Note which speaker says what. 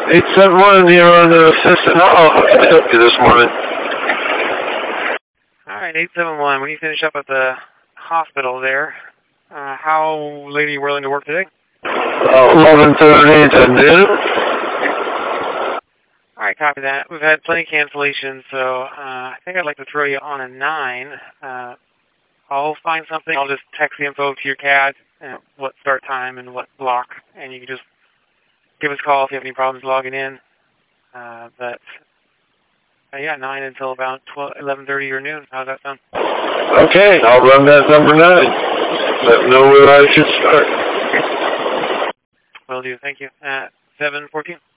Speaker 1: 871, you're on the assistant. How can I help you this morning?
Speaker 2: Alright, 871, when you finish up at the hospital there, how late are you willing to work today?
Speaker 1: 11:30 to noon.
Speaker 2: Alright, copy that. We've had plenty of cancellations, so I think I'd like to throw you on a 9. I'll find something. I'll just text the info to your CAD, what start time and what block, and you can just give us a call if you have any problems logging in. Yeah, 9 until about 11:30 or noon. How's that sound?
Speaker 1: Okay, I'll run that number 9. Let me know where I should start.
Speaker 2: Will do. Thank you. 7:14.